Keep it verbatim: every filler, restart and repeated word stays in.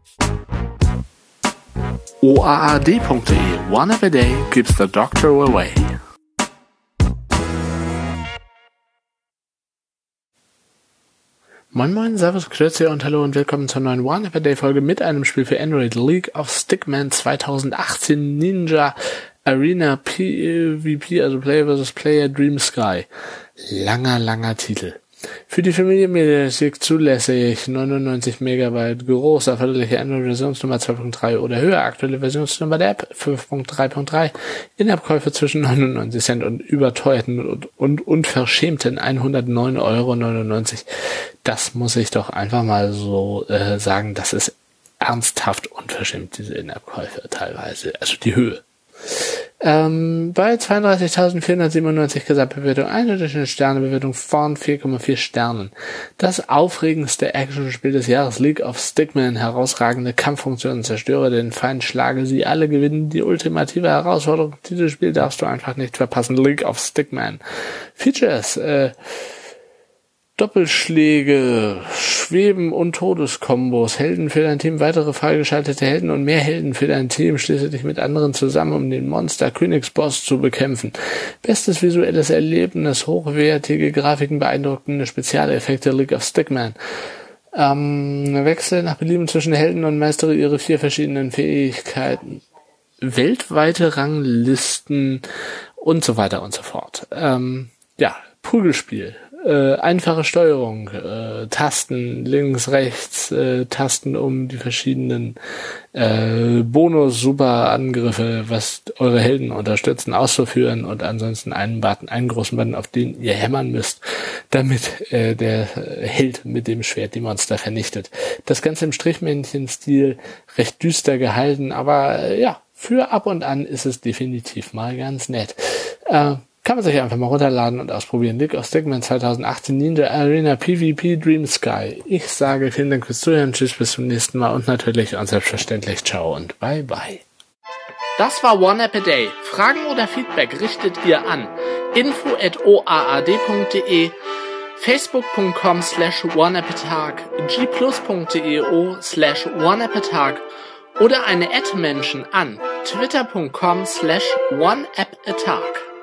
O A A D punkt de. One app a day keeps the doctor away. Moin Moin, Servus, Grüezi und Hallo und willkommen zur neuen One App a Day Folge mit einem Spiel für Android, League of Stickman zweitausendachtzehn Ninja Arena PvP, also Player versus. Player Dream Sky. Langer, langer Titel. Für die Familienmediathek zulässig, neunundneunzig Megabyte groß, erforderliche Android-Versionsnummer zwei Punkt drei oder höher, aktuelle Versionsnummer der App fünf Punkt drei Punkt drei, In-App-Käufe zwischen neunundneunzig Cent und überteuerten und, und unverschämten hundertneun Euro neunundneunzig. Das muss ich doch einfach mal so äh, sagen, das ist ernsthaft unverschämt, diese In-App-Käufe teilweise, also die Höhe. Ähm, bei zweiunddreißigtausendvierhundertsiebenundneunzig Gesamtbewertung, eine Durchschnittssternebewertung von vier Komma vier Sternen. Das aufregendste Actionspiel des Jahres, League of Stickman, herausragende Kampffunktionen, zerstöre den Feind, schlage sie alle, gewinnen die ultimative Herausforderung. Dieses Spiel darfst du einfach nicht verpassen. League of Stickman. Features, äh, Doppelschläge, Schweben und Todeskombos, Helden für dein Team, weitere freigeschaltete Helden und mehr Helden für dein Team. Schließe dich mit anderen zusammen, um den Monster-Königsboss zu bekämpfen. Bestes visuelles Erlebnis, hochwertige Grafiken, beeindruckende Spezialeffekte, League of Stickman. Ähm, Wechsel nach Belieben zwischen Helden und meistere ihre vier verschiedenen Fähigkeiten. Weltweite Ranglisten und so weiter und so fort. Ähm, ja, Prügelspiel. Äh, einfache Steuerung, äh, Tasten links, rechts, äh, Tasten um die verschiedenen äh, Bonus-Super-Angriffe, was eure Helden unterstützen, auszuführen und ansonsten einen Button, einen großen Button, auf den ihr hämmern müsst, damit äh, der Held mit dem Schwert die Monster vernichtet. Das Ganze im Strichmännchen-Stil, recht düster gehalten, aber äh, ja, für ab und an ist es definitiv mal ganz nett. Äh, Kann man sich einfach mal runterladen und ausprobieren. League of Stickman zweitausendachtzehn Ninja Arena PvP Dream Sky. Ich sage vielen Dank fürs Zuhören, tschüss, bis zum nächsten Mal und natürlich und selbstverständlich ciao und bye bye. Das war One App a Day. Fragen oder Feedback richtet ihr an info at o a a d punkt de, facebook punkt com slash one app a tag, g plus punkt de o slash one app a tag oder eine Ad-Menschen an twitter punkt com slash one app a tag.